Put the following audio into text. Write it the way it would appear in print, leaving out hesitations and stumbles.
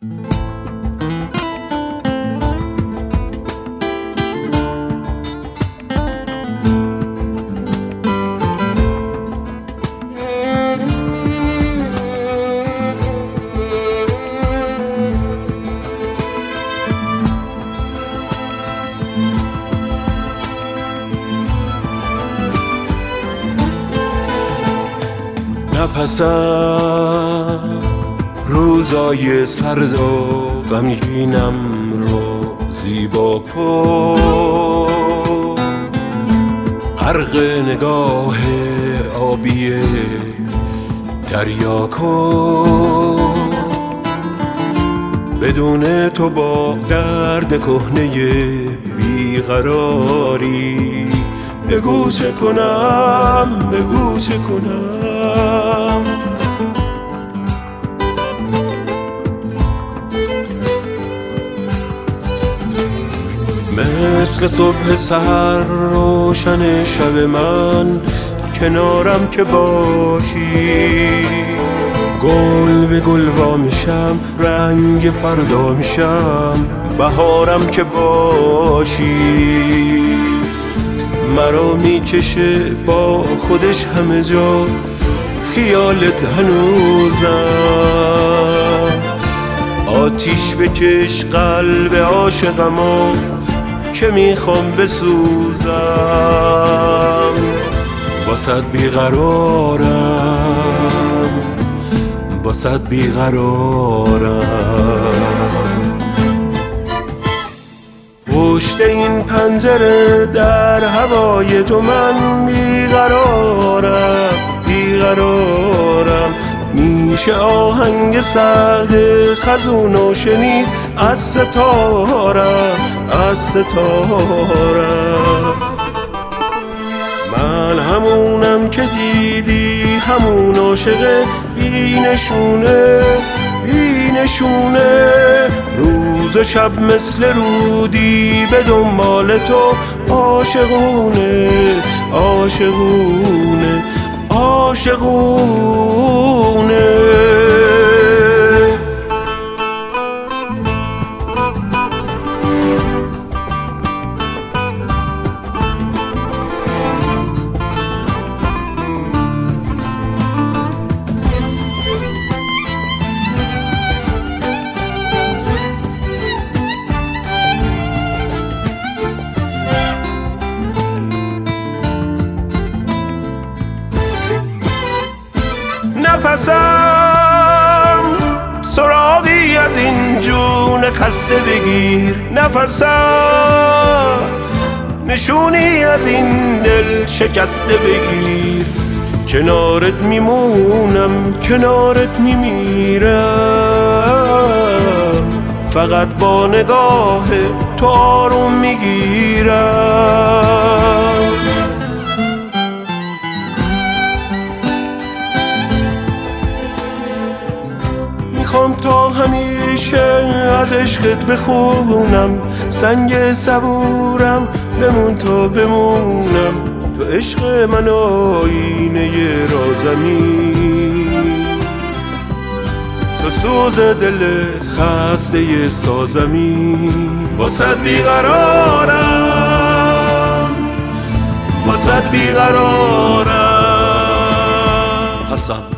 نفسم روزای سرد و غمگینم رو زیبا کن، غرق نگاه آبی دریا کن. بدون تو با درد کهنه بیقراری بگو چه کنم، بگو چه کنم. مثل صبح سحر روشن شب من کنارم که باشی، گل به گل وا میشم، رنگ فردا میشم، بهارم که باشی. مرا میکشه با خودش همه جا، خیالت هنوزم. آتیش بکش قلب عاشقمو که میخوام بسوزم. واسد بیقرارم، واسد بیقرارم. پشت این پنجره در هوای تو من بیقرارم، بیقرارم. میشه آهنگ سرد خزونو شنید از ستارم، از ستارم. من همونم که دیدی، همون عاشق بینشونه، بینشونه. روز و شب مثل رودی به دنبال تو عاشقونه، عاشقونه، عاشقونه. نفسم سراغی از این جون خسته بگیر، نفسم نشونی از این دل شکسته بگیر. کنارت میمونم، کنارت میمیرم، فقط با نگاه تو آروم میگیرم. میخوام تا همیشه از عشقت بخونم، سنگ صبورم بمون تا بمونم. تو عشق من آینه رازمی، تو سوز دل خسته سازمی. واسد بیقرارم، واسد بیقرارم. حسن